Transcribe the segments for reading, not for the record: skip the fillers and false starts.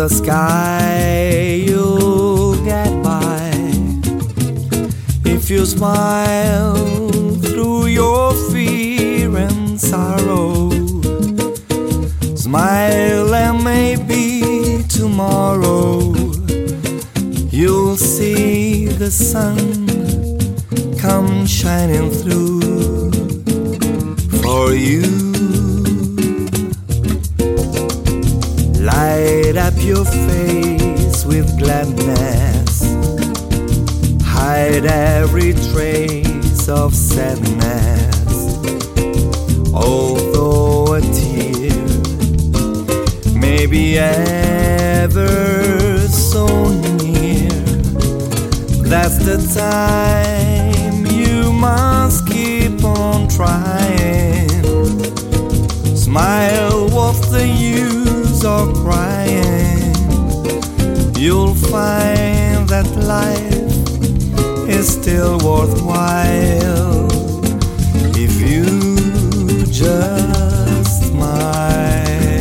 the sky you'll get by if you smile through your fear and sorrow. Smile and maybe tomorrow you'll see the sun come shining through for you. Light up your face with gladness, hide every trace of sadness. Although a tear may be ever so near, that's the time you must keep on trying. Smile, what's the use of crying? You'll find that life is still worthwhile if you just smile.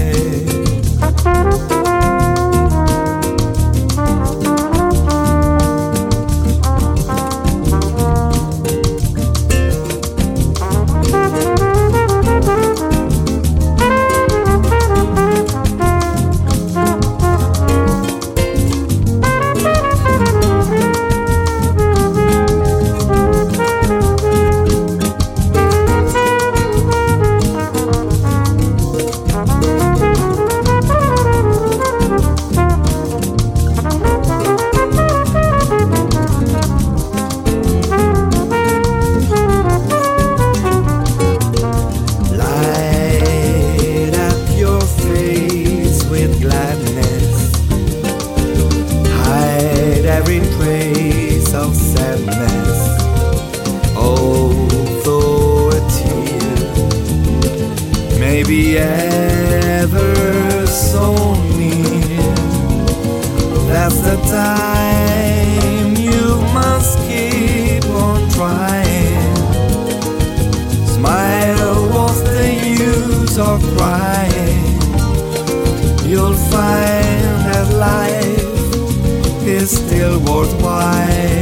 Every trace of sadness, although a tear may be ever so near, that's the time you must keep on trying. Smile, what's the use of crying? You'll find that life is still worthwhile